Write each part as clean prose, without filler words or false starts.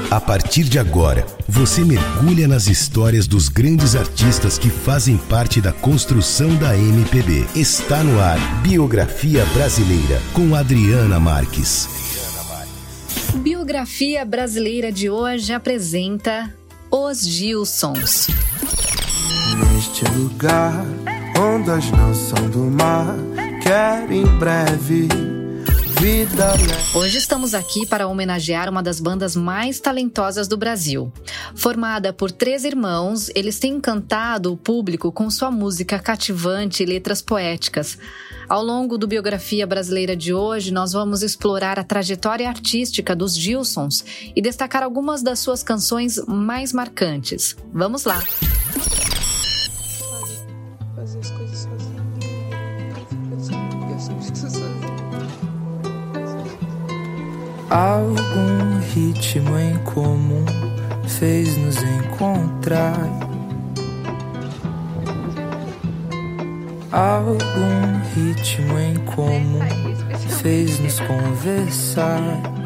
A partir de agora, você mergulha nas histórias dos grandes artistas que fazem parte da construção da MPB. Está no ar Biografia Brasileira, com Adriana Marques. Biografia Brasileira de hoje apresenta Os Gilsons. Neste lugar, ondas não são do mar, quero em breve vida. Hoje estamos aqui para homenagear uma das bandas mais talentosas do Brasil. Formada por 3 irmãos, eles têm encantado o público com sua música cativante e letras poéticas. Ao longo do Biografia Brasileira de hoje, nós vamos explorar a trajetória artística dos Gilsons e destacar algumas das suas canções mais marcantes. Vamos lá! Fazer as coisas sozinho. Algum ritmo em comum fez nos encontrar. Algum ritmo em comum fez nos conversar.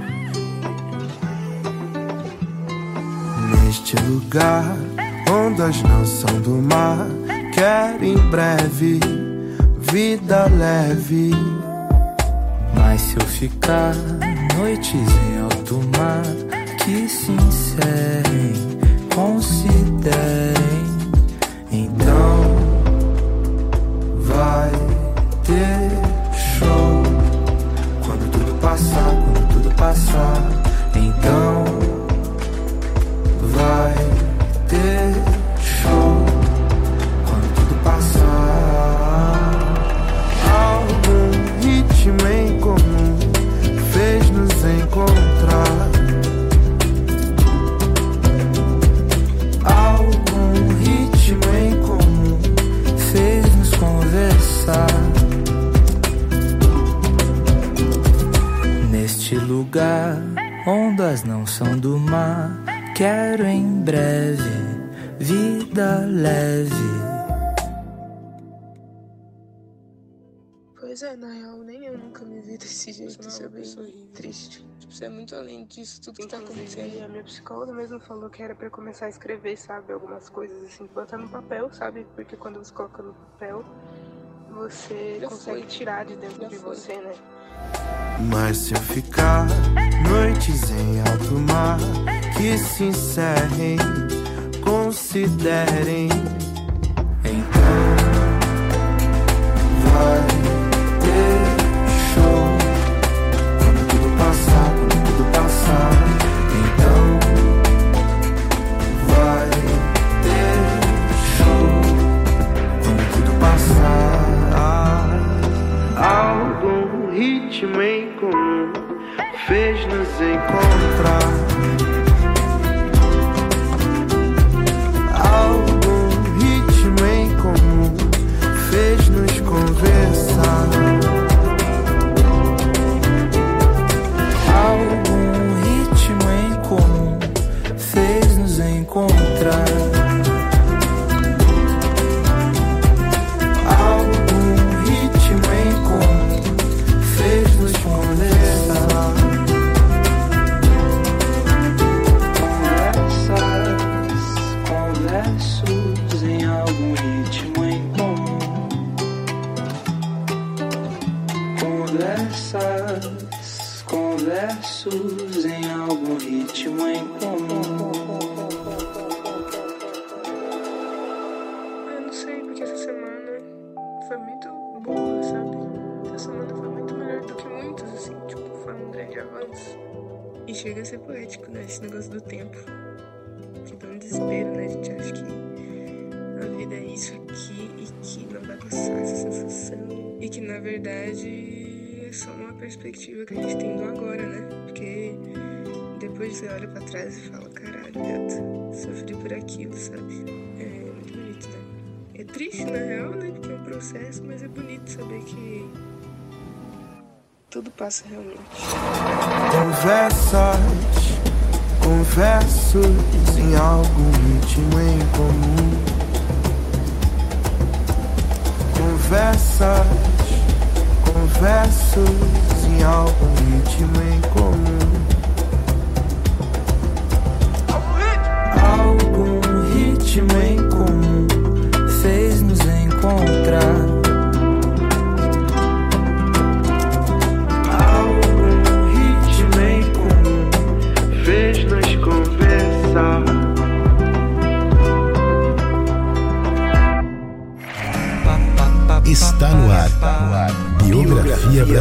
Neste lugar, ondas não são do mar, quero em breve vida leve. Mas se eu ficar noites em alto mar que se encerrem, considerem, então vai ter show. Quando tudo passar, então vai ter show. Quando tudo passar, algum ritmo em comum fez nos encontrar. algum ritmo em comum fez nos conversar. Neste lugar, ondas não são do mar, quero em breve vida leve. Pois é, na real, nem eu nunca me vi desse jeito. Isso é bem triste. Tipo, você é muito além disso, tudo que tá acontecendo. A minha psicóloga mesmo falou que era pra eu começar a escrever, sabe? Algumas coisas assim, botar no papel, sabe? Porque quando você coloca no papel, você consegue tirar de dentro de você, né? Mas se eu ficar noites em alto mar que se encerrem, considerem, Então vai ter show. Quando tudo passar, então vai ter show. Quando tudo passar, algum ritmo em comum fez nos encontrar. Algum ritmo em comum fez nos conversar. algum ritmo em comum fez nos encontrar. Algum ritmo em comum fez nos conversar. Conversos em algum ritmo em comum. Conversos em algum ritmo em comum. Eu não sei, porque essa semana foi muito boa, sabe? Essa semana foi muito melhor do que muitas, assim, tipo, foi um grande avanço. E chega a ser poético, né? Esse negócio do tempo. Que dá um desespero, né? A gente acha que a vida é isso aqui e que não vai passar essa sensação. E que, na verdade, é só uma perspectiva que a gente tem do agora, né? Porque depois você olha pra trás e fala, caralho, gata, sofri por aquilo, sabe? É muito bonito, né? É triste, na real, né? Porque é um processo, mas é bonito saber que tudo passa realmente. Conversos em algum ritmo em comum. Conversos em algum ritmo em comum.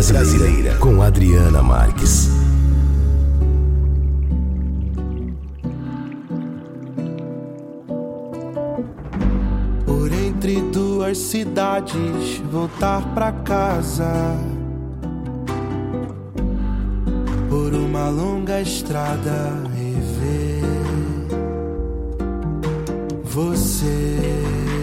Brasileira, com Adriana Marques. Por entre duas cidades, voltar pra casa. Por uma longa estrada, rever você.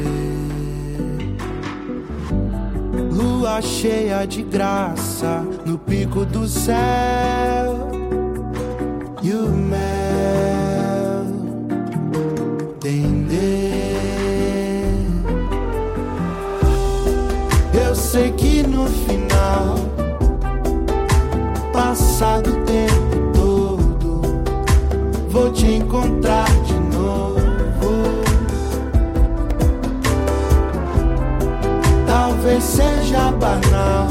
Lua cheia de graça no pico do céu. E o mel entender. Eu sei que no final, passado o tempo todo, vou te encontrar de novo. Talvez seja banal,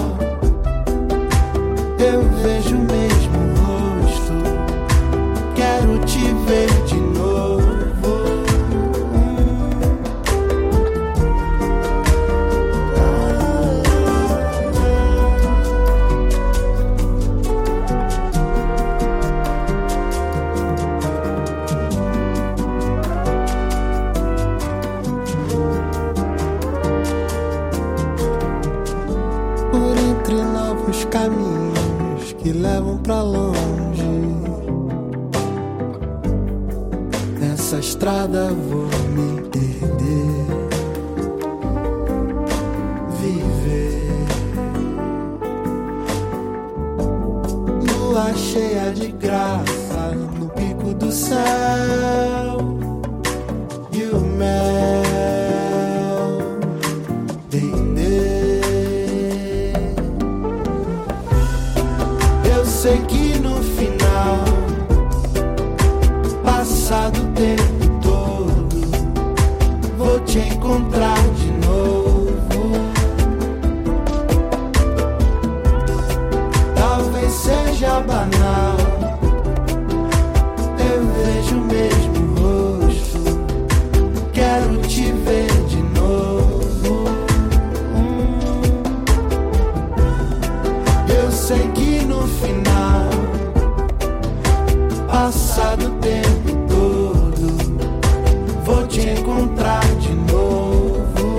eu vejo o mesmo rosto, quero te ver de novo. Caminhos que levam pra longe, nessa estrada vou me perder, viver. Lua cheia de graça no pico do céu. E o mel sei que no final, passado o tempo todo, vou te encontrar de novo. Talvez seja banal, eu vejo o mesmo rosto, quero te ver de novo. Eu sei que no final, passado o tempo todo, vou te encontrar de novo.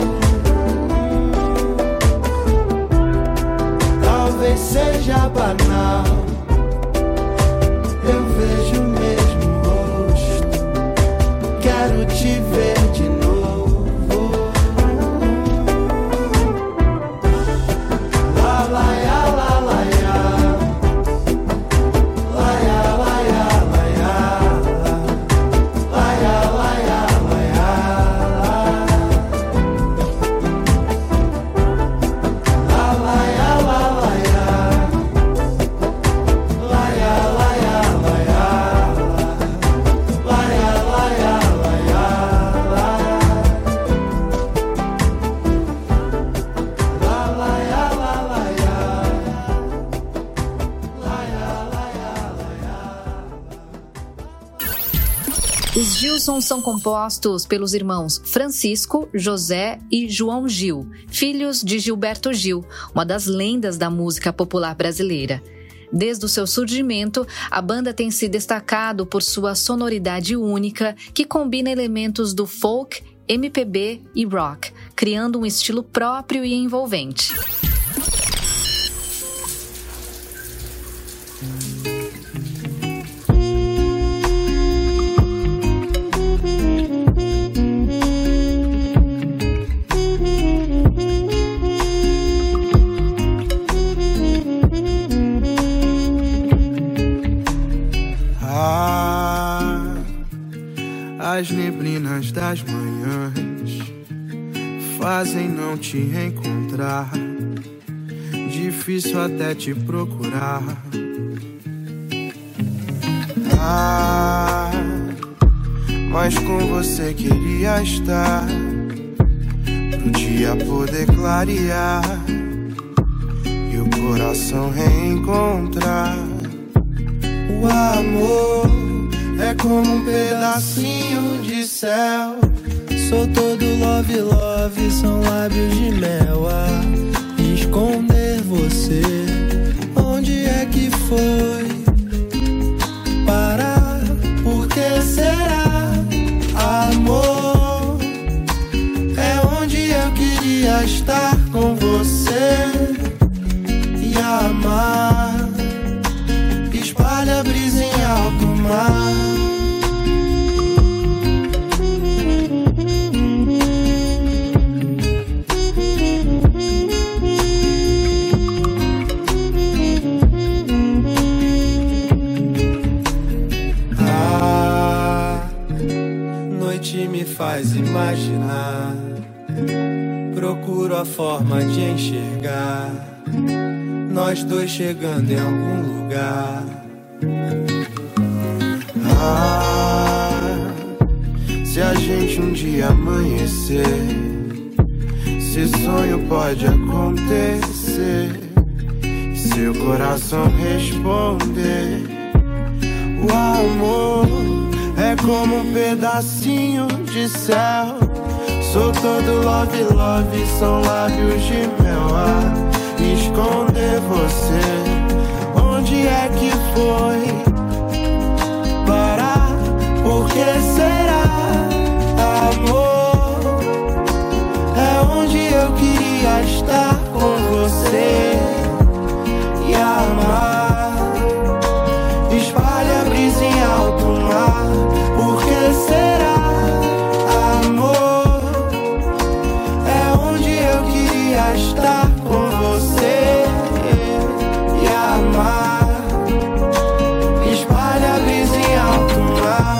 Talvez seja banal, eu vejo o mesmo rosto, quero te ver de novo. La la ya, la la ya. Os Gilsons são compostos pelos irmãos Francisco, José e João Gil, filhos de Gilberto Gil, uma das lendas da música popular brasileira. Desde o seu surgimento, a banda tem se destacado por sua sonoridade única, que combina elementos do folk, MPB e rock, criando um estilo próprio e envolvente. As neblinas das manhãs fazem não te encontrar, difícil até te procurar. Mas com você queria estar, pro dia poder clarear e o coração reencontrar. O amor é como um pedacinho de céu. Sou todo love, love, são lábios de mel a esconder você. Onde é que foi parar? Por que será, amor? É onde eu queria estar com você e amar. Espalha a brisa em alto mar. Me faz imaginar, procuro a forma de enxergar nós dois chegando em algum lugar. Se a gente um dia amanhecer, se sonho pode acontecer, seu coração responder, o amor é como um pedacinho de céu. Sou todo love, love, são lábios de mel. Esconder você, onde é que foi parar? Por que será, amor? É onde eu queria estar com você e amar. Espalha a brisa em alto mar. Por que será, amor? É onde eu queria estar com você e amar. Espalha a brisa em alto mar.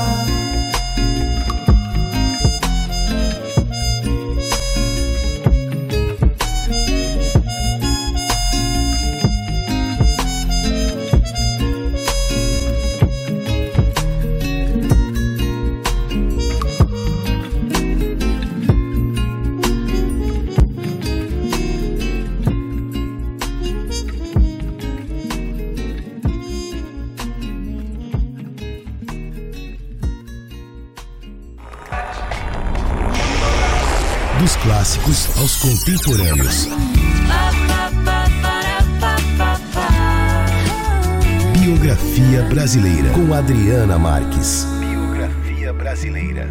Dos clássicos aos contemporâneos. Biografia brasileira com Adriana Marques. Biografia brasileira.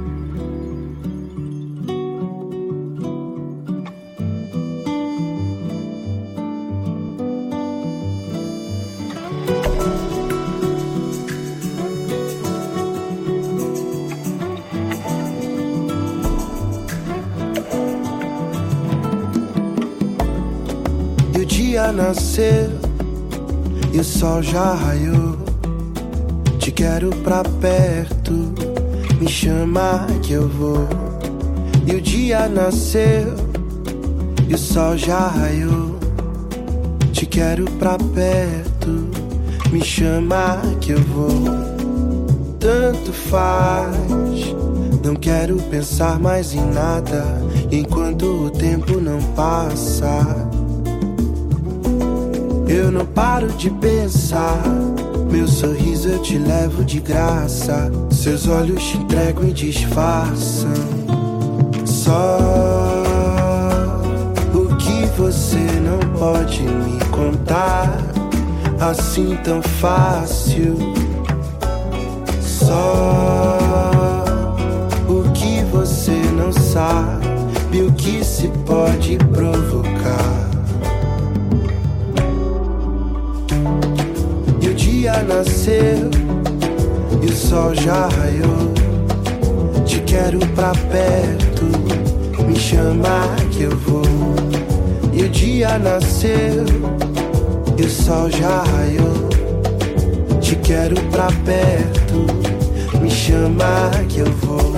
Nasceu e o sol já raiou. Te quero pra perto, me chama que eu vou. E o dia nasceu e o sol já raiou. Te quero pra perto, me chama que eu vou. Tanto faz, não quero pensar mais em nada enquanto o tempo não passa. Eu não paro de pensar, meu sorriso eu te levo de graça, seus olhos te entregam e disfarçam. Só o que você não pode me contar, assim tão fácil. Só o que você não sabe, o que se pode provocar. Nasceu e o sol já raiou. Te quero pra perto, me chama que eu vou. E o dia nasceu e o sol já raiou. Te quero pra perto, me chama que eu vou.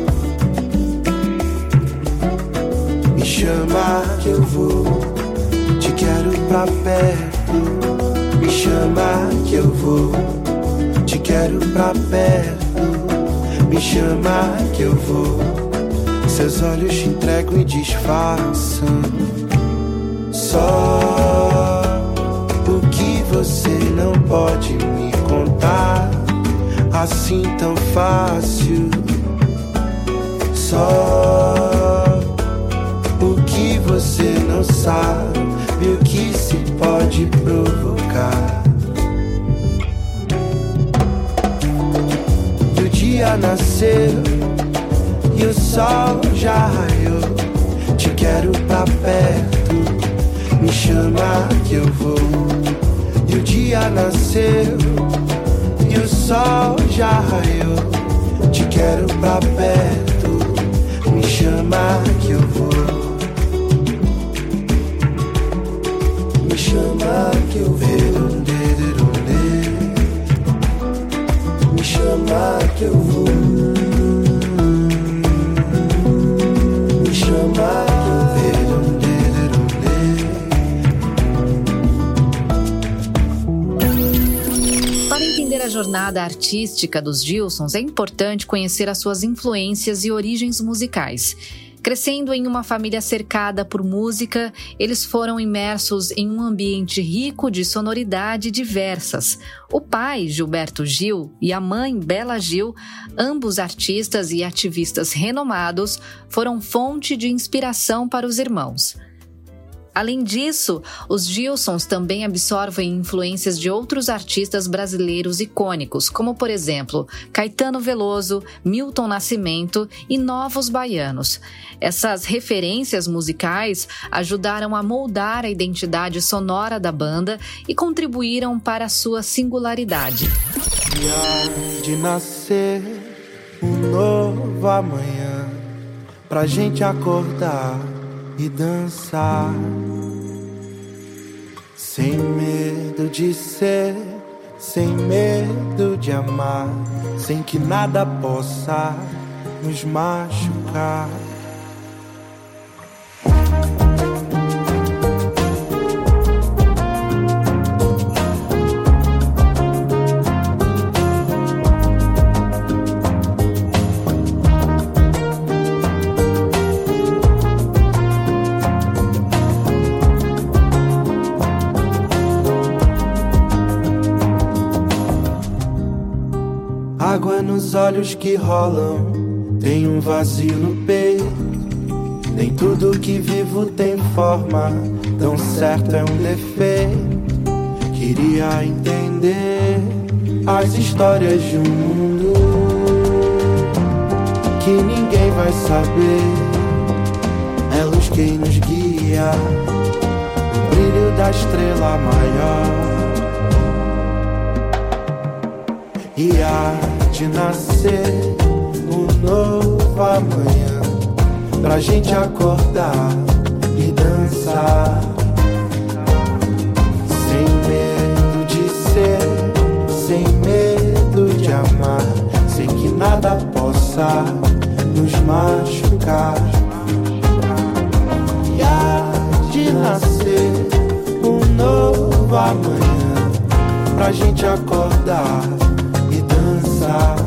Me chama que eu vou. Te quero pra perto, me chama que eu vou. Te quero pra perto, me chama que eu vou. Seus olhos te entregam e disfarçam. Só o que você não pode me contar, assim tão fácil. Só o que você não sabe, sabe o que se pode provocar. E o dia nasceu e o sol já raiou. Te quero pra perto, me chama que eu vou. E o dia nasceu e o sol já raiou. Te quero pra perto, me chama que eu vou. Me chama que eu vou. Me chama que eu vou. Me chama que eu vou. Para entender a jornada artística dos Gilsons, é importante conhecer as suas influências e origens musicais. Crescendo em uma família cercada por música, eles foram imersos em um ambiente rico de sonoridade diversas. O pai, Gilberto Gil, e a mãe, Bela Gil, ambos artistas e ativistas renomados, foram fonte de inspiração para os irmãos. Além disso, os Gilsons também absorvem influências de outros artistas brasileiros icônicos, como, por exemplo, Caetano Veloso, Milton Nascimento e Novos Baianos. Essas referências musicais ajudaram a moldar a identidade sonora da banda e contribuíram para a sua singularidade. E há de nascer um novo amanhã pra gente acordar e dançar, sem medo de ser, sem medo de amar, sem que nada possa nos machucar. Água nos olhos que rolam, tem um vazio no peito. Nem tudo que vivo tem forma, tão certo é um defeito. Queria entender as histórias de um mundo que ninguém vai saber. É luz quem nos guia, o brilho da estrela maior. E há de nascer um novo amanhã pra gente acordar e dançar, sem medo de ser, sem medo de amar, sem que nada possa nos machucar. E há de nascer um novo amanhã pra gente acordar e dançar,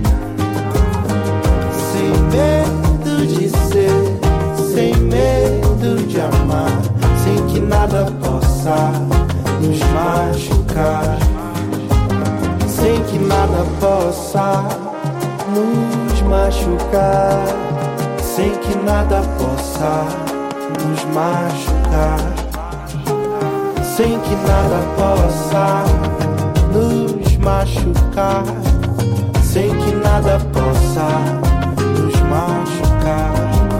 sem medo de ser, sem medo de amar, sem que nada possa nos machucar, sem que nada possa nos machucar, sem que nada possa nos machucar, sem que nada possa nos machucar, sem que nada possa nos machucar.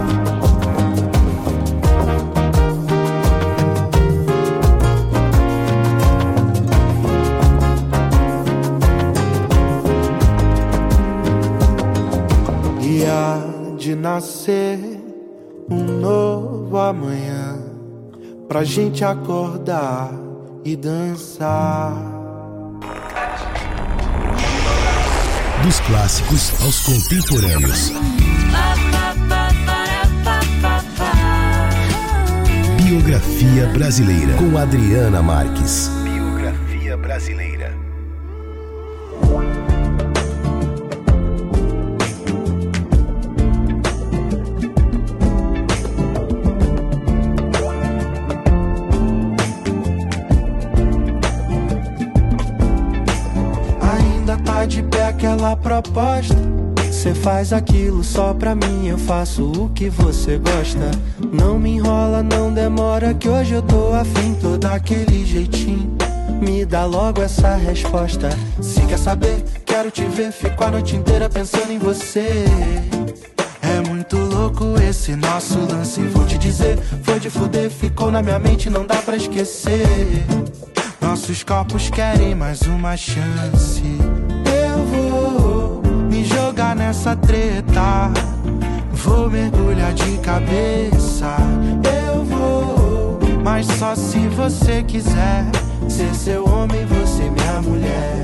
E há de nascer um novo amanhã pra gente acordar e dançar. Dos clássicos aos contemporâneos. Biografia Brasileira, com Adriana Marques. Biografia Brasileira. Ainda tá de pé aquela proposta, Você faz aquilo só pra mim, eu faço o que você gosta. Não me enrola, não demora, que hoje eu tô afim, tô daquele jeitinho. Me dá logo essa resposta. Se quer saber, quero te ver, fico a noite inteira pensando em você. É muito louco esse nosso lance, vou te dizer, foi de fuder, ficou na minha mente, não dá pra esquecer. Nossos corpos querem mais uma chance. Eu vou me jogar nessa treta, vou mergulhar de cabeça. Eu vou, mas só se você quiser ser seu homem, você minha mulher.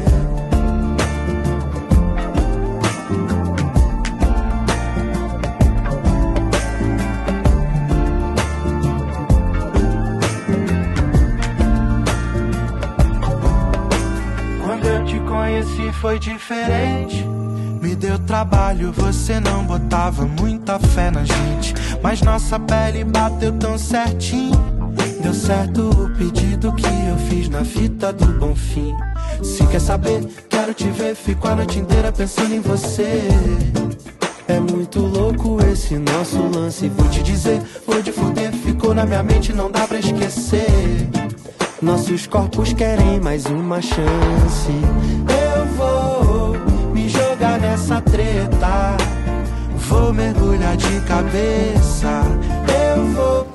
Quando eu te conheci foi diferente. Me deu trabalho, você não botava muita fé na gente, mas nossa pele bateu tão certinho. Deu certo o pedido que eu fiz na fita do Bonfim. Se quer saber, quero te ver, fico a noite inteira pensando em você. É muito louco esse nosso lance, vou te dizer, vou de fuder, ficou na minha mente, não dá pra esquecer. Nossos corpos querem mais uma chance. Eu vou me jogar nessa treta, vou mergulhar de cabeça. Eu vou.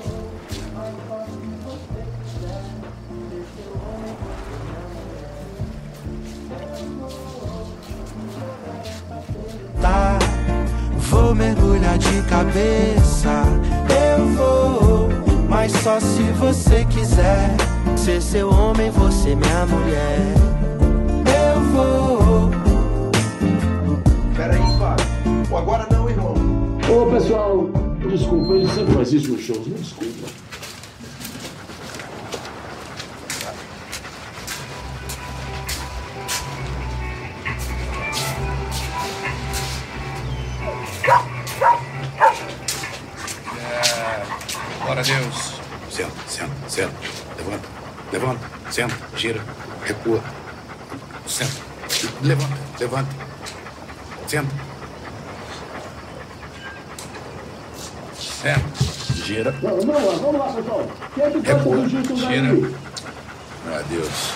Vou mergulhar de cabeça. Eu vou, mas só se você quiser ser seu homem, você minha mulher. Eu vou. Peraí, Fábio. Agora não, irmão. Ô, pessoal, desculpa, ele sempre faz isso nos shows, me desculpa. Glória a Deus. Senta. Levanta. Senta, gira, recua. Senta. Levanta. Senta. Senta, gira. Vamos lá, pessoal. Quem é que pode fugir tudo aí? Glória a Deus.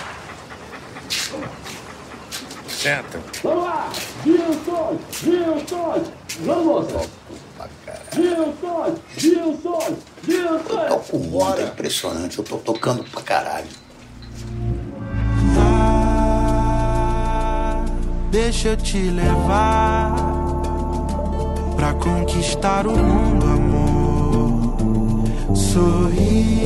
Senta. Vamos lá! Gilson! Vamos, moça! Gilson! Eu toco muito, é impressionante, eu tô tocando pra caralho. Deixa eu te levar pra conquistar o mundo, amor. Sorrir,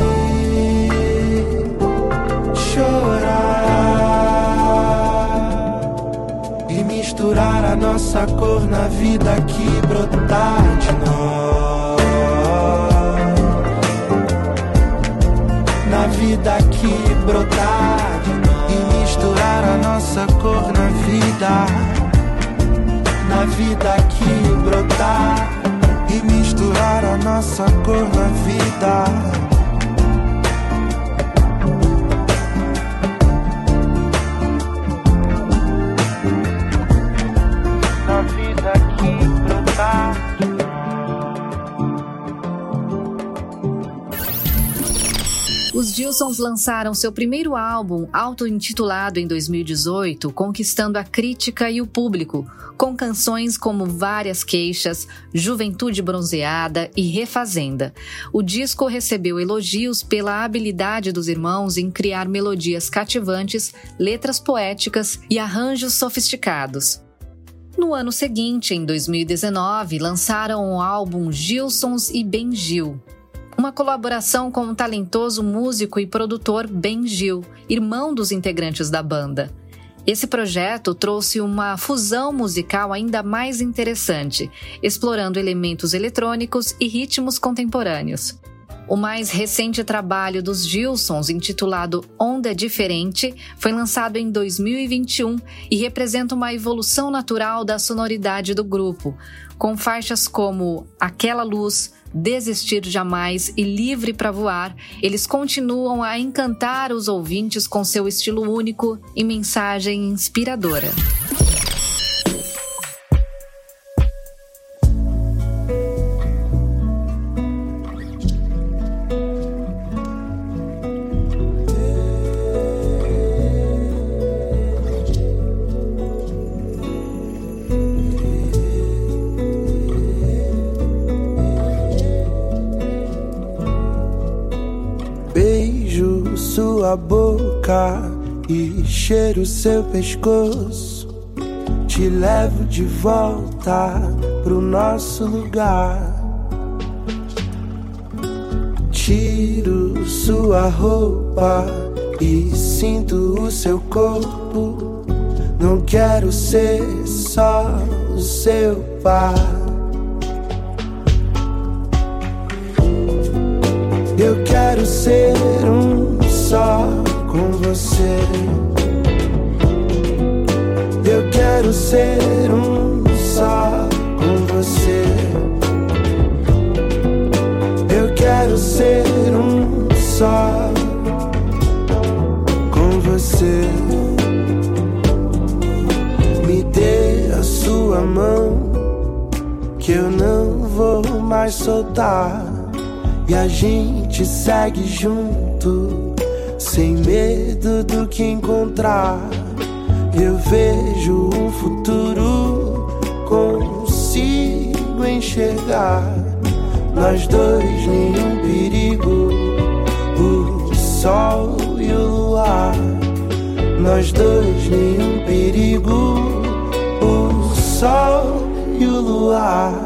chorar e misturar a nossa cor na vida que brotar de nós. Na vida que brotar de nós. E misturar a nossa cor na vida. Na vida que brotar. E misturar a nossa cor na vida. Na vida que brotar. Os Gilsons lançaram seu primeiro álbum, auto-intitulado em 2018, conquistando a crítica e o público, com canções como Várias Queixas, Juventude Bronzeada e Refazenda. O disco recebeu elogios pela habilidade dos irmãos em criar melodias cativantes, letras poéticas e arranjos sofisticados. No ano seguinte, em 2019, lançaram o álbum Gilsons e Ben Gil, uma colaboração com o talentoso músico e produtor Ben Gil, irmão dos integrantes da banda. Esse projeto trouxe uma fusão musical ainda mais interessante, explorando elementos eletrônicos e ritmos contemporâneos. O mais recente trabalho dos Gilsons, intitulado Onda Diferente, foi lançado em 2021 e representa uma evolução natural da sonoridade do grupo, com faixas como Aquela Luz, Desistir Jamais e Livre pra Voar. Eles continuam a encantar os ouvintes com seu estilo único e mensagem inspiradora. tua boca e cheiro seu pescoço. Te levo de volta pro nosso lugar. Tiro sua roupa e sinto o seu corpo. Não quero ser só o seu par. Eu quero ser um só com você. Eu quero ser um só com você. Eu quero ser um só com você. Me dê a sua mão, que eu não vou mais soltar. E a gente segue junto, sem medo do que encontrar. Eu vejo um futuro, consigo enxergar. Nós dois, nenhum perigo, o sol e o luar. Nós dois, nenhum perigo, o sol e o luar.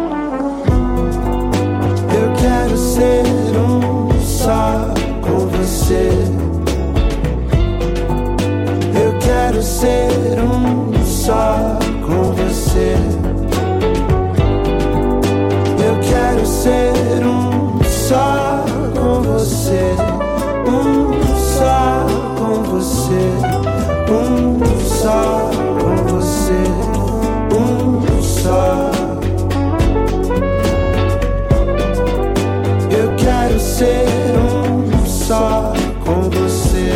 Eu quero ser um só com você. Eu quero ser um só com você. Eu quero ser um só com você. Um só com você. Um só com você. Um só. Eu quero ser um só com você.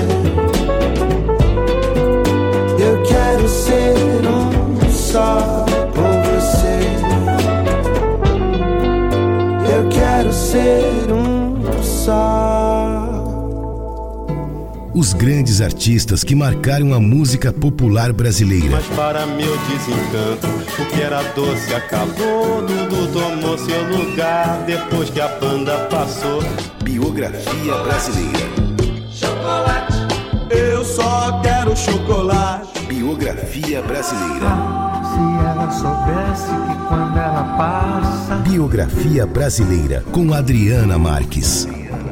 Eu quero ser um só com você. Eu quero ser um só. Os grandes artistas que marcaram a música popular brasileira. Mas para meu desencanto, o que era doce acabou. Tudo tomou seu lugar depois que a banda passou. Biografia brasileira. Chocolate, eu só quero chocolate. Biografia brasileira. Se ela soubesse que quando ela passa. Biografia brasileira com Adriana Marques.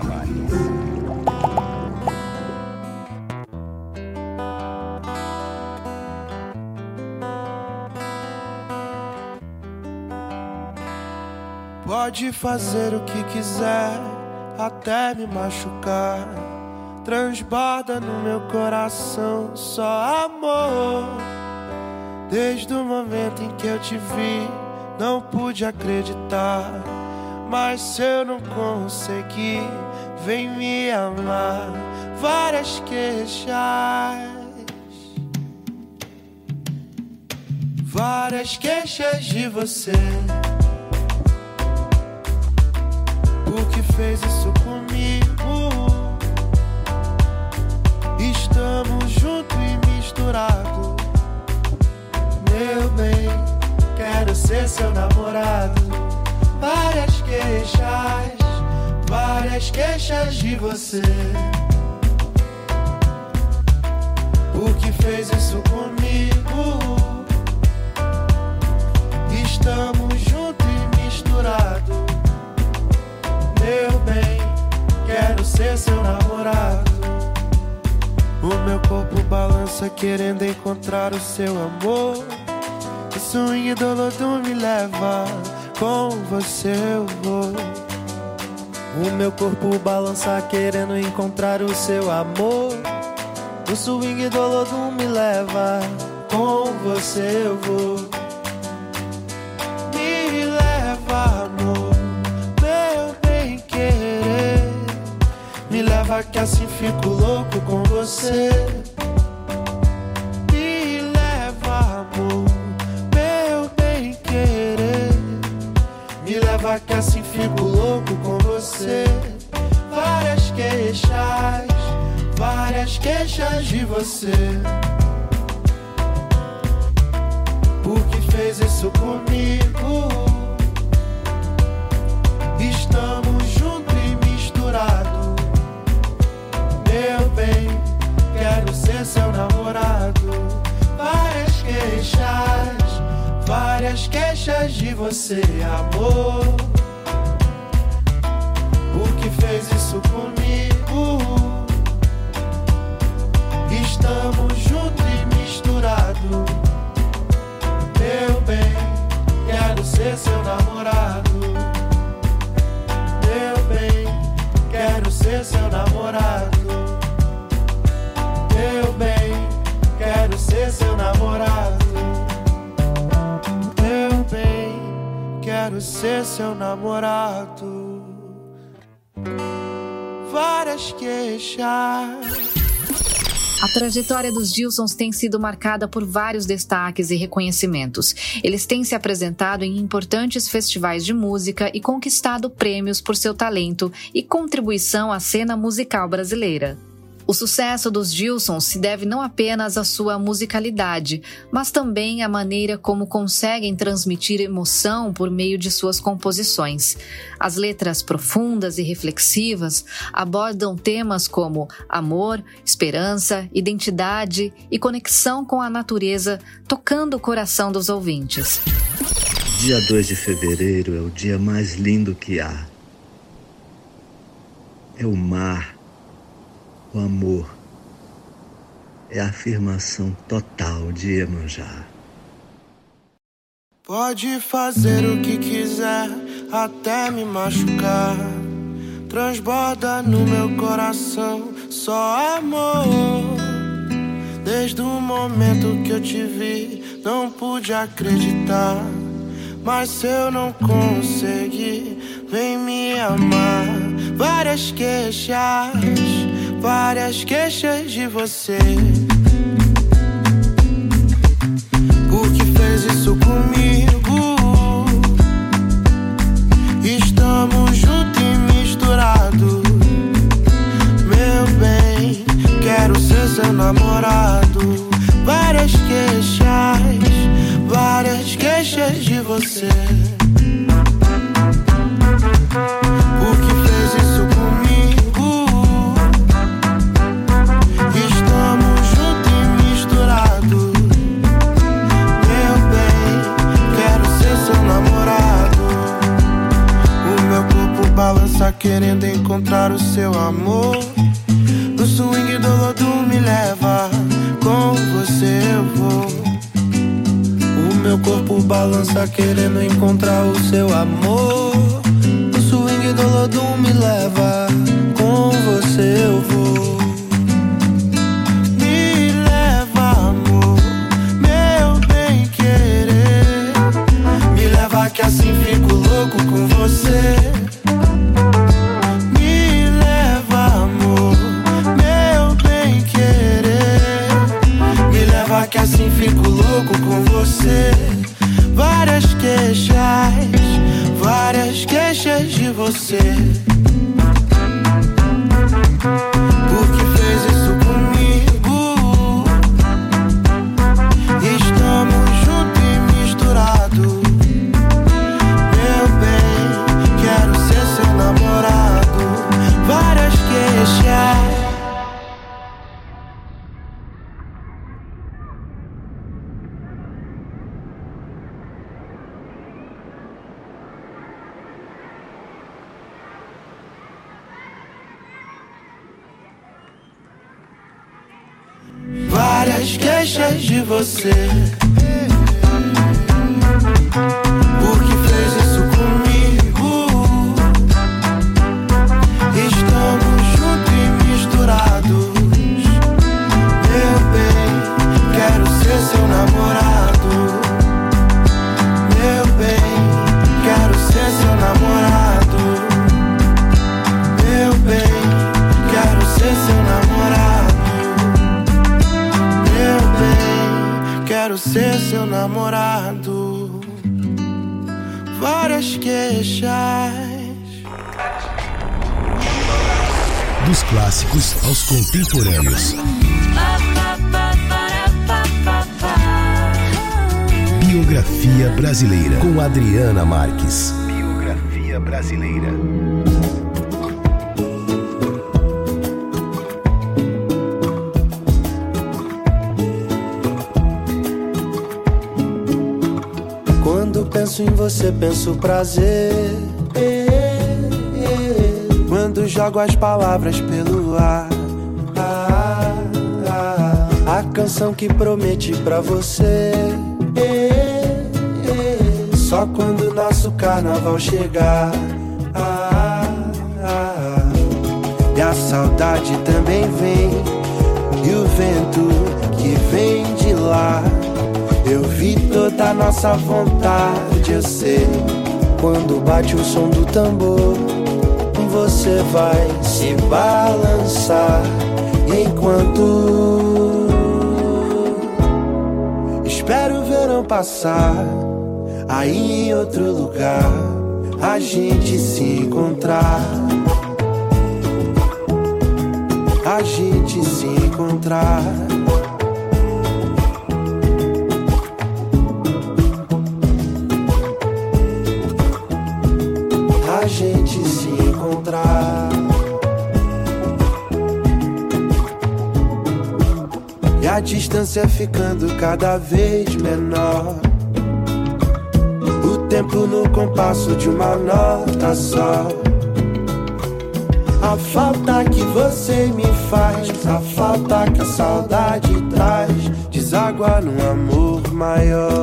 Pode fazer o que quiser, até me machucar. Transborda no meu coração só amor. Desde o momento em que eu te vi, não pude acreditar. Mas se eu não consegui, vem me amar. Várias queixas, várias queixas de você. Por que fez isso comigo? Estamos juntos e misturados. Meu bem, quero ser seu namorado. Várias queixas de você. Por que fez isso comigo? Estamos juntos e misturados. Meu bem, quero ser seu namorado. O meu corpo balança querendo encontrar o seu amor. O swing do lodo me leva, com você eu vou. O meu corpo balança querendo encontrar o seu amor. O swing do lodo me leva, com você eu vou. Me leva, amor, meu bem querer. Me leva que assim fico louco com você. Me leva, amor, meu bem querer. Me leva que assim fico louco com você. Várias queixas de você. Por que fez isso comigo? Estamos juntos e misturados. Meu bem, Várias queixas de você, amor. Por que fez isso comigo? Estamos juntos e misturados. Meu bem, quero ser seu namorado. Meu bem, quero ser seu namorado. Meu bem, quero ser seu namorado. Meu bem, quero ser seu namorado. Várias queixas. A trajetória dos Gilsons tem sido marcada por vários destaques e reconhecimentos. Eles têm se apresentado em importantes festivais de música e conquistado prêmios por seu talento e contribuição à cena musical brasileira. O sucesso dos Gilsons se deve não apenas à sua musicalidade, mas também à maneira como conseguem transmitir emoção por meio de suas composições. As letras profundas e reflexivas abordam temas como amor, esperança, identidade e conexão com a natureza, tocando o coração dos ouvintes. Dia 2 de fevereiro é o dia mais lindo que há. É o mar. O amor é a afirmação total de Iemanjá. Pode fazer o que quiser, até me machucar. Transborda no meu coração só amor. Desde o momento que eu te vi, não pude acreditar. Mas se eu não conseguir, vem me amar. Várias queixas de você. Por que fez isso comigo? Estamos juntos e misturados. Meu bem, quero ser seu namorado. Várias queixas de você. Por que fez isso comigo? Estamos juntos e misturados. Meu bem, quero ser seu namorado. O meu corpo balança querendo encontrar o seu amor. No swing do lodo me leva, com você eu vou. O meu corpo balança querendo encontrar o seu amor. No swing do lodo me leva, com você eu vou. Me leva, amor, meu bem querer. Me leva que assim fico louco com você. Me leva, amor, meu bem querer. Me leva que assim fico louco com você. Várias queixas de você. Por que fez isso comigo? Estamos juntos e misturados. Meu bem, quero ser seu namorado. Várias queixas. Várias queixas de você. Por que fez isso comigo? Estamos juntos e misturados. Meu bem, quero ser seu namorado. Meu bem, quero ser seu namorado. Meu bem, quero ser seu namorado. Quero ser seu namorado. Várias queixas. Dos clássicos aos contemporâneos. Biografia brasileira com Adriana Marques. Biografia brasileira. Quando penso em você, penso prazer. Quando jogo as palavras pelo ar, a canção que prometi pra você. Só quando nosso carnaval chegar, e a saudade também vem, e o vento que vem de lá. Eu vi toda a nossa vontade, eu sei. Quando bate o som do tambor, você vai se balançar. Enquanto espero o verão passar, aí em outro lugar a gente se encontrar. A gente se encontrar. A gente se encontrar. E a distância ficando cada vez menor. O tempo no compasso de uma nota só. A falta que você me faz, a falta que a saudade traz, deságua num amor maior.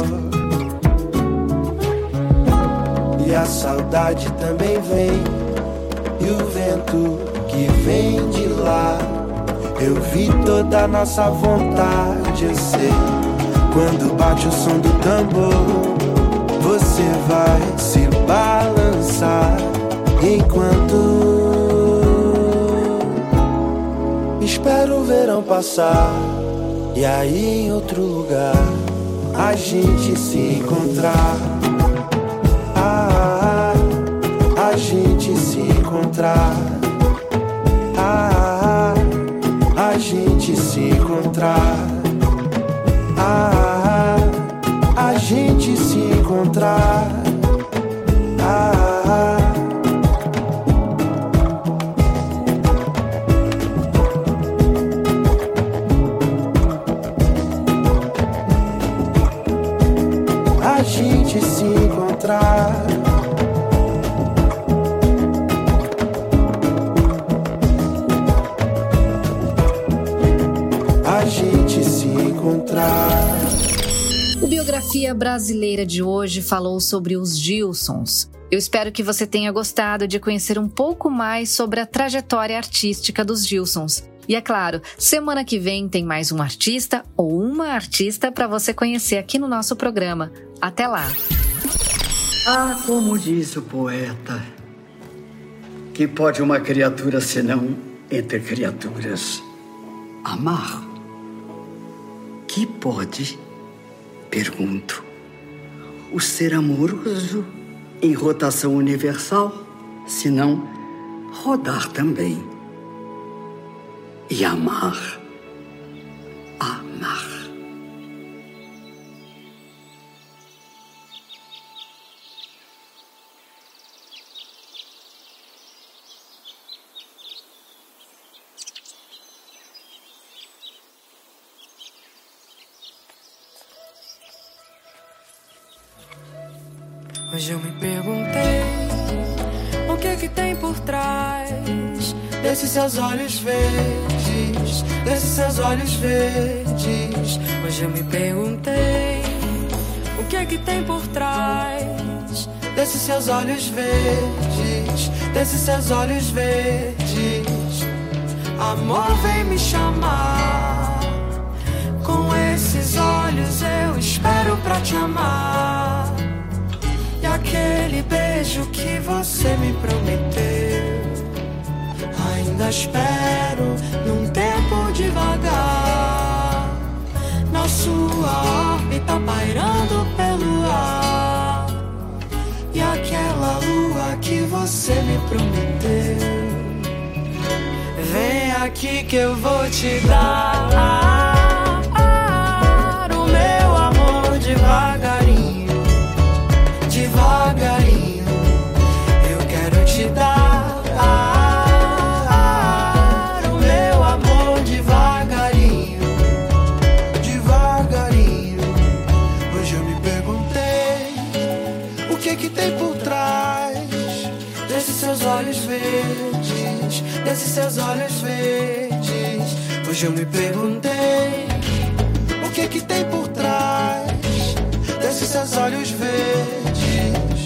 E a saudade também vem, e o vento que vem de lá. Eu vi toda a nossa vontade, eu sei. Quando bate o som do tambor, você vai se balançar. Enquanto espero o verão passar, e aí em outro lugar a gente se encontrar. A gente se encontrar. A gente se encontrar. A gente se encontrar. A gente se encontrar. A gente se encontrar. O Biografia Brasileira de hoje falou sobre os Gilsons. Eu espero que você tenha gostado de conhecer um pouco mais sobre a trajetória artística dos Gilsons. E é claro, semana que vem tem mais um artista ou uma artista para você conhecer aqui no nosso programa. Até lá! Ah, como diz o poeta, que pode uma criatura senão, entre criaturas, amar? Que pode, pergunto, o ser amoroso em rotação universal, senão rodar também? E amar, amar. Hoje eu me perguntei o que tem por trás desses seus olhos verdes, desses seus olhos verdes. Hoje eu me perguntei o que tem por trás desses seus olhos verdes, desses seus olhos verdes. Amor, vem me chamar. Com esses olhos eu espero pra te amar. E aquele beijo que você me prometeu, ainda espero num tempo devagar. Na sua órbita pairando pelo ar. E aquela lua que você me prometeu, vem aqui que eu vou te dar o meu amor devagarinho, devagarinho. Eu quero te dar o meu amor devagarinho, devagarinho. Hoje eu me perguntei que tem por trás desses seus olhos verdes, desses seus olhos verdes. Hoje eu me perguntei o que tem por trás desses seus olhos verdes.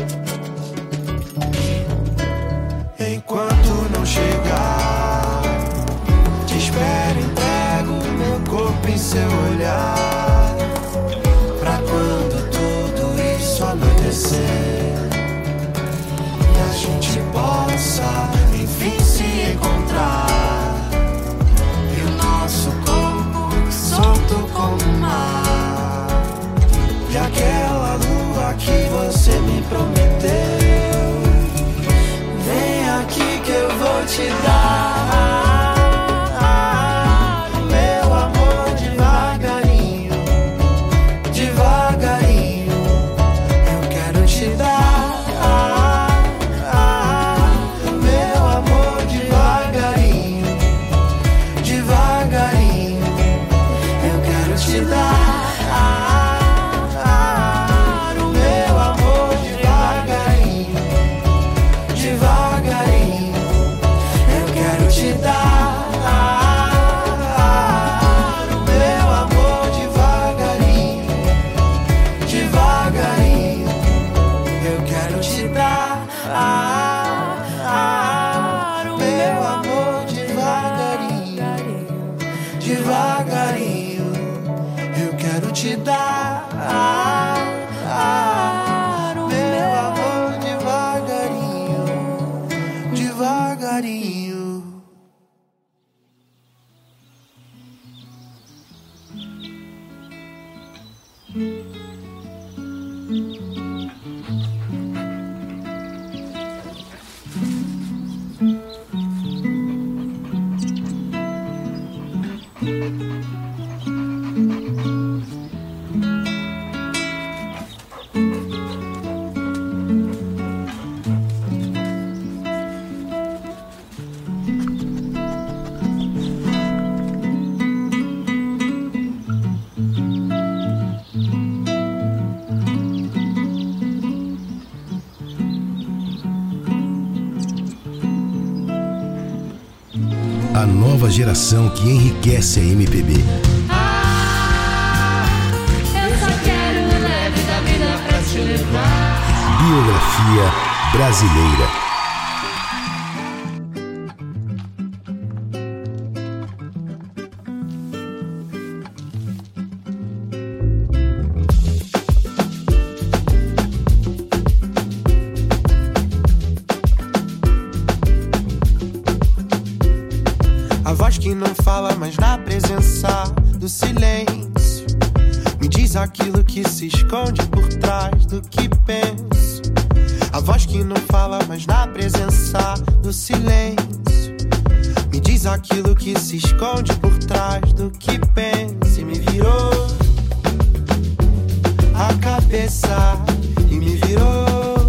Enquanto não chegar, te espero, entrego meu corpo em seu olhar, pra quando tudo isso anoitecer e a gente possa enfim se encontrar, e o nosso corpo solto como o mar, e aquela lua que você me prometeu. Vem aqui que eu vou te dar meu amor devagarinho, devagarinho. Eu quero te dar meu amor devagarinho, devagarinho. Eu quero te dar meu amor devagarinho, devagarinho. Eu quero te dar meu amor devagarinho, devagarinho. Eu quero te dar meu amor devagarinho, devagarinho. Eu quero te dar meu amor devagarinho, devagarinho. A nova geração que enriquece a MPB. Eu só quero o leve da vida pra te levar. Biografia brasileira. A voz que não fala, mas na presença do silêncio me diz aquilo que se esconde por trás do que penso. A voz que não fala, mas na presença do silêncio me diz aquilo que se esconde por trás do que penso. E me virou a cabeça, e me virou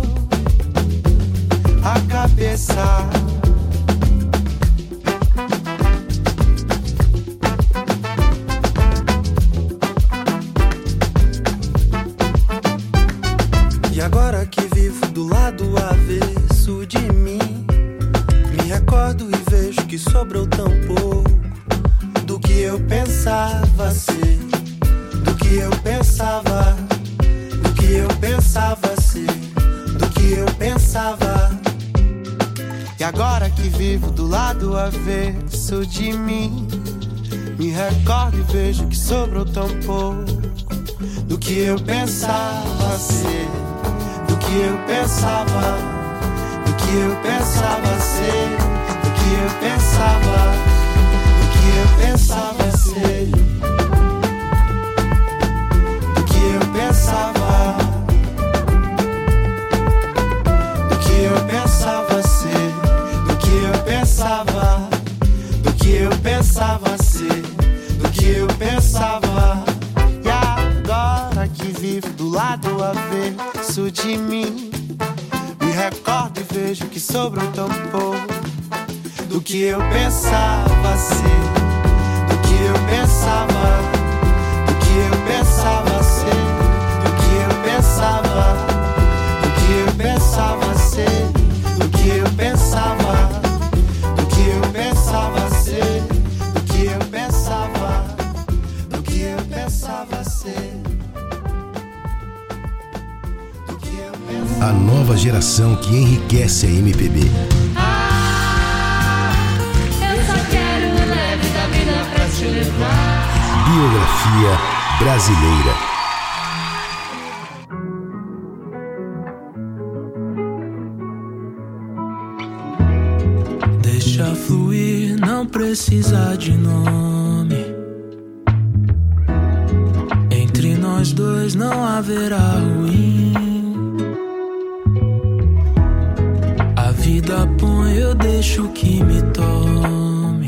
a cabeça. E agora que vivo do lado avesso de mim, me recordo e vejo que sobrou tão pouco do que eu pensava ser, do que eu pensava, do que eu pensava ser, do que eu pensava. E agora que vivo do lado avesso de mim, me recordo e vejo que sobrou tão pouco do que eu pensava ser, do que eu pensava, do que eu pensava ser, do que eu pensava, do que eu pensava ser, do que eu pensava, do que eu pensava ser, do que eu pensava, do que eu pensava ser, do que eu pensava. E agora que vivo do lado avesso de mim, me recordo e vejo que sobrou tão pouco do que eu pensava ser, do que eu pensava, do que eu pensava ser, do que eu pensava, do a nova geração que enriquece a MPB. Eu só quero o leve da vida pra te levar. Biografia brasileira. Deixa fluir, não precisa de nome. Entre nós dois não haverá ruim. A vida põe, eu deixo que me tome.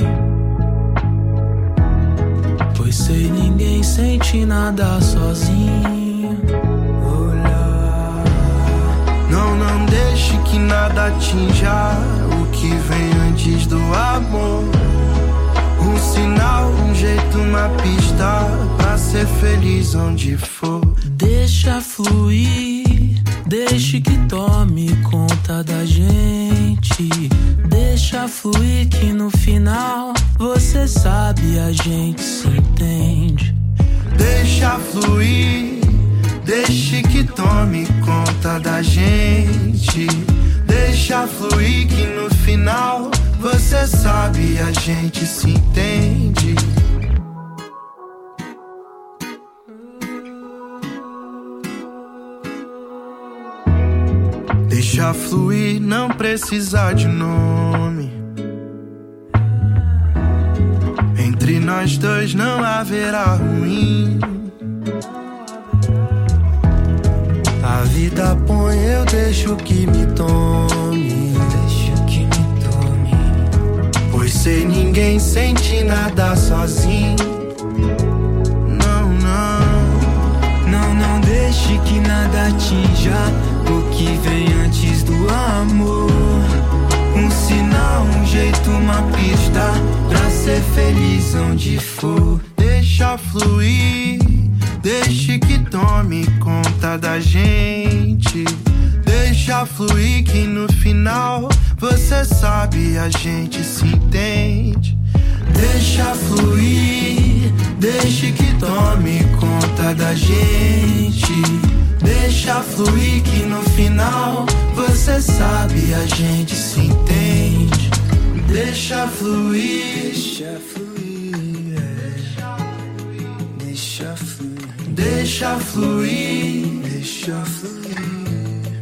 Pois sei, ninguém sente nada sozinho. Olhar. Não deixe que nada atinja o que vem antes do amor. Um sinal, um jeito, uma pista pra ser feliz onde for. Deixa fluir, deixe que tome conta da gente. Deixa fluir que no final, você sabe, a gente se entende. Deixa fluir, deixe que tome conta da gente. Deixa fluir que no final, você sabe, a gente se entende. Deixa fluir, não precisa de nome. Entre nós dois não haverá ruim. A vida põe, eu deixo que me tome. Deixa que me tome. Pois sei, ninguém sente nada sozinho. Não deixe que nada atinja o que vem antes do amor. Um sinal, um jeito, uma pista pra ser feliz onde for. Deixa fluir, deixe que tome conta da gente. Deixa fluir que no final, você sabe, a gente se entende. Deixa fluir, deixe que tome conta da gente. Deixa fluir que no final, você sabe, a gente se entende. Deixa fluir, deixa fluir, deixa fluir, deixa fluir, deixa fluir,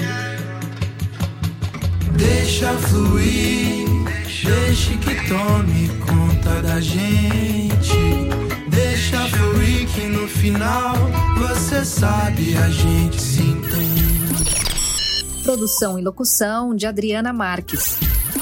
deixa fluir. Deixe que tome conta da gente. Deixa fluir que no final, você sabe, a gente se entende. Produção e locução de Adriana Marques.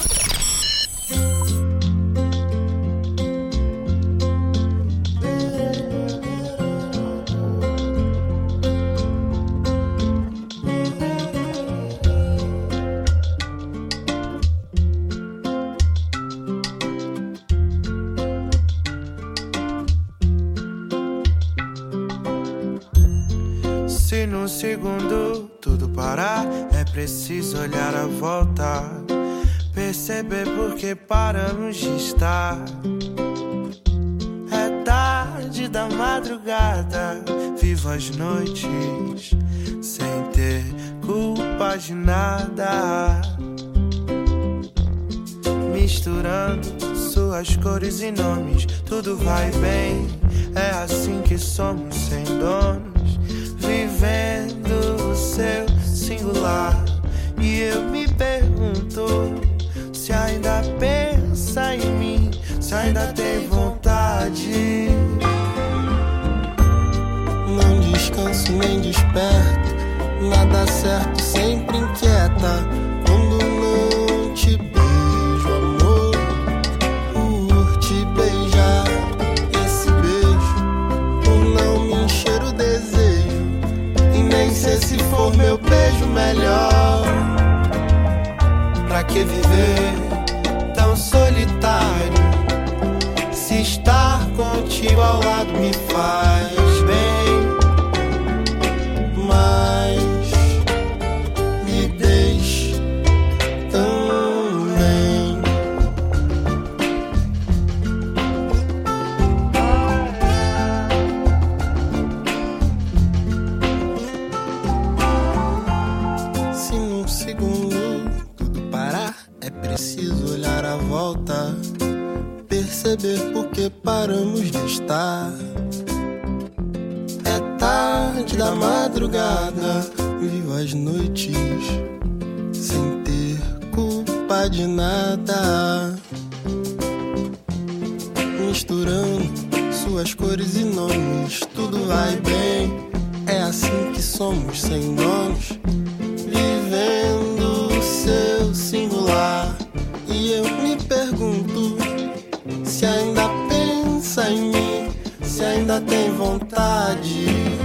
Se num segundo tudo parar, é preciso olhar a volta, perceber por que paramos de estar. É tarde da madrugada, vivo as noites sem ter culpa de nada, misturando suas cores e nomes. Tudo vai bem, é assim que somos sem donos, vivendo o seu singular. E eu me pergunto se ainda pensa em mim, se ainda tem vontade. Não descanso nem desperto, nada certo sempre inquieta. Quando não te beijo, amor, por te beijar, esse beijo, por não me encher o desejo. E nem sei se for meu beijo melhor. Pra que viver tão solitário, se estar contigo ao lado me faz bem. Mas me deixe também. perceber por que paramos de estar. É tarde da madrugada, vivo as noites sem ter culpa de nada. Misturando suas cores e nomes, tudo vai bem. É assim que somos, sem donos, vivendo o seu singular. E eu me pergunto se ainda pensa em mim, se ainda tem vontade.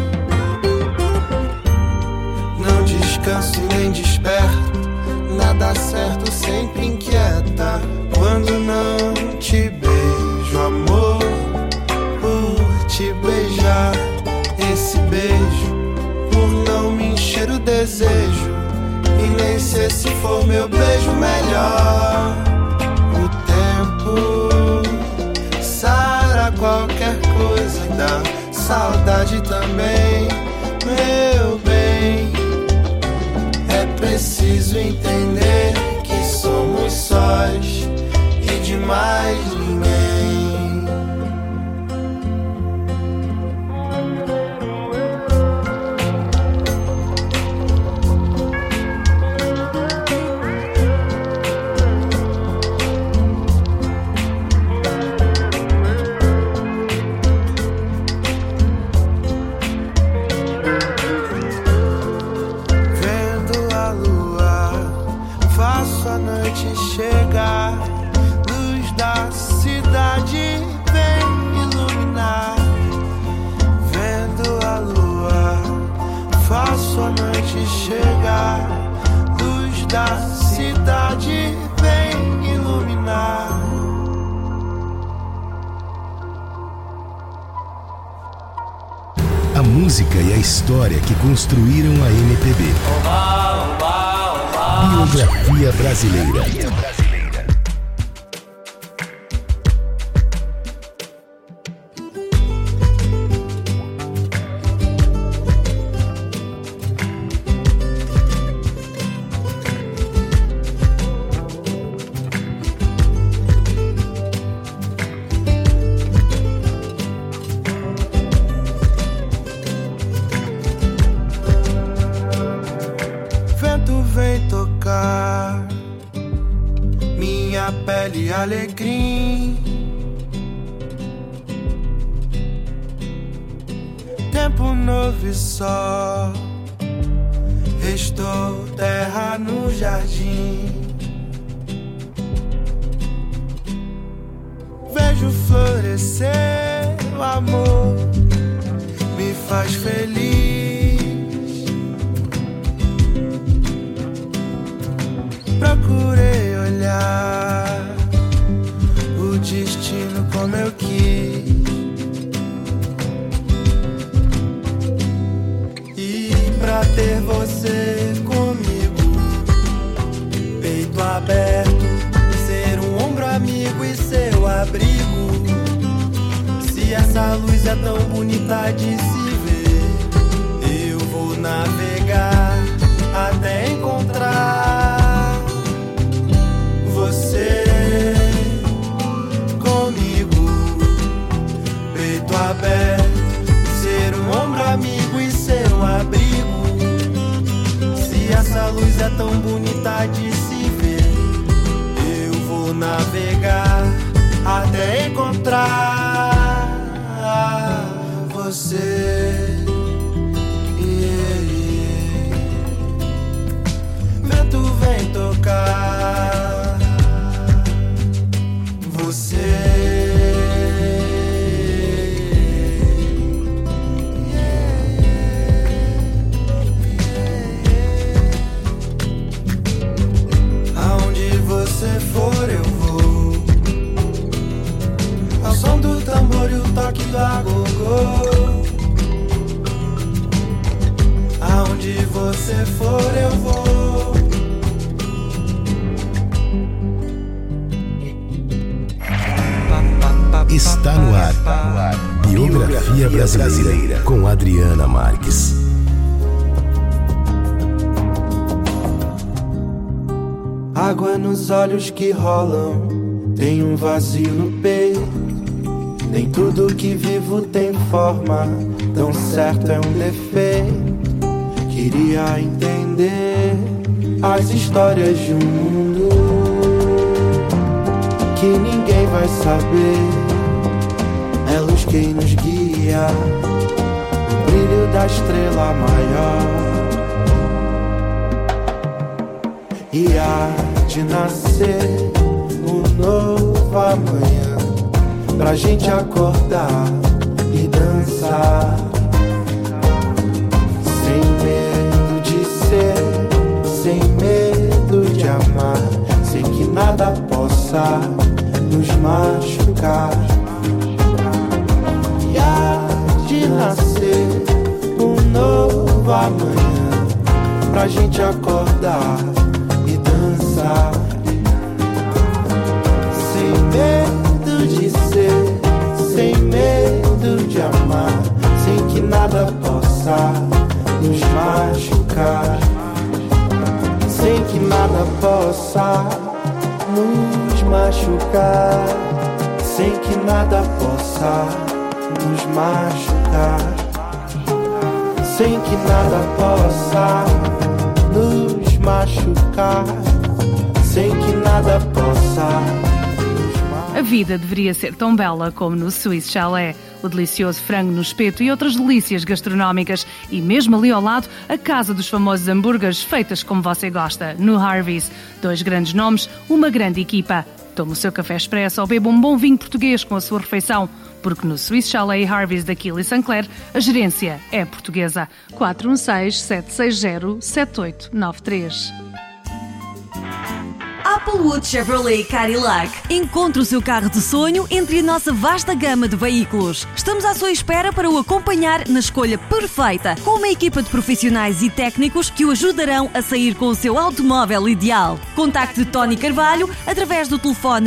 Não descanso nem desperto, nada certo sempre inquieta. Quando não te beijo, amor, por te beijar, esse beijo, por não me encher o desejo. E nem sei se for meu beijo melhor. O tempo sara qualquer coisa e dá saudade também, meu bem. É preciso entender que somos sós e de mais ninguém. A música e a história que construíram a MPB. Biografia brasileira. Alegria, tempo novo e só, restou terra no jardim. Vejo florescer o amor, me faz feliz. Procurei olhar o destino como eu quis, e pra ter você comigo, peito aberto, ser um ombro amigo e seu abrigo. Se essa luz é tão bonita de se ver, eu vou navegar até encontrar você. Aberto, ser um ombro amigo e seu abrigo. Se essa luz é tão bonita de se ver, eu vou navegar até encontrar você. Vento vem tocar você. Se for eu vou, ao som do tambor e o toque do agogô. Aonde você for eu vou. Está no ar. Biografia brasileira com Adriana Marques. Água nos olhos que rolam, Tem um vazio no peito. Nem tudo que vivo tem forma. Tão certo é um defeito. Queria entender as histórias de um mundo que ninguém vai saber. É luz quem nos guia, o brilho da estrela maior. E há de nascer um novo amanhã pra gente acordar e dançar. Sem medo de ser, sem medo de amar, sem que nada possa nos machucar. E há de nascer um novo amanhã pra gente acordar e dançar. Sem medo de ser, sem medo de amar, sem que nada possa nos machucar. Sem que nada possa nos machucar. Sem que nada possa nos machucar. Sem que nada possa nos machucar. Sem que nada possa. A vida deveria ser tão bela como no Swiss Chalet. O delicioso frango no espeto e outras delícias gastronómicas. E mesmo ali ao lado, a casa dos famosos hambúrgueres feitas como você gosta, no Harvey's. 2 grandes nomes, uma grande equipa. Tome o seu café expresso ou beba um bom vinho português com a sua refeição. Porque no Swiss Chalet e Harvey's da Quilly St. Clair, a gerência é portuguesa. 416-760-7893. Applewood Chevrolet Cadillac. Encontre o seu carro de sonho entre a nossa vasta gama de veículos. Estamos à sua espera para o acompanhar na escolha perfeita, com uma equipa de profissionais e técnicos que o ajudarão a sair com o seu automóvel ideal. Contacte Tony Carvalho através do telefone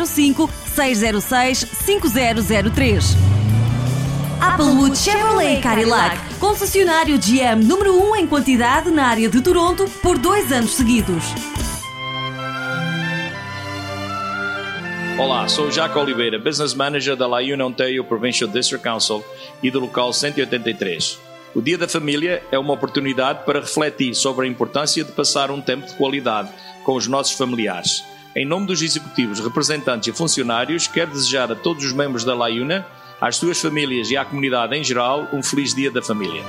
905-606-5003. Applewood Chevrolet Cadillac, concessionário GM número 1 em quantidade na área de Toronto por 2 anos seguidos. Olá, sou Jaco Oliveira, Business Manager da LaUna Ontario Provincial District Council e do local 183. O Dia da Família é uma oportunidade para refletir sobre a importância de passar um tempo de qualidade com os nossos familiares. Em nome dos executivos, representantes e funcionários, quero desejar a todos os membros da LaUna, às suas famílias e à comunidade em geral, um feliz Dia da Família.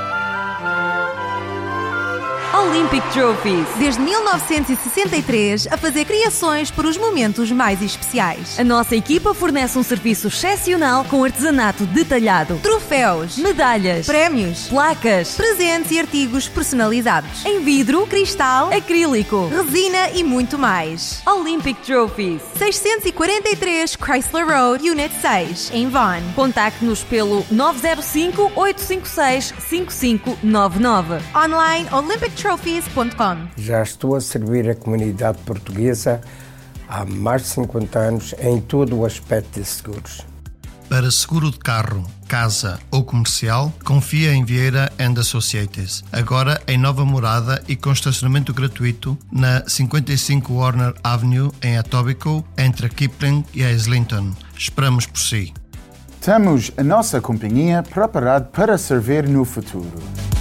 Olympic Trophies. Desde 1963 a fazer criações para os momentos mais especiais. A nossa equipa fornece um serviço excepcional com artesanato detalhado, troféus, medalhas, prémios, placas, presentes e artigos personalizados em vidro, cristal, acrílico, resina e muito mais. Olympic Trophies. 643 Chrysler Road, Unit 6, em Vaughan. Contacte-nos pelo 905-856-5599. Online olympictrophies.com. Já estou a servir a comunidade portuguesa há mais de 50 anos em todo o aspecto de seguros. Para seguro de carro, casa ou comercial, confia em Vieira & Associates. Agora em nova morada e com estacionamento gratuito na 55 Warner Avenue, em Etobicoke, entre a Kipling e a Islington. Esperamos por si. Temos a nossa companhia preparada para servir no futuro.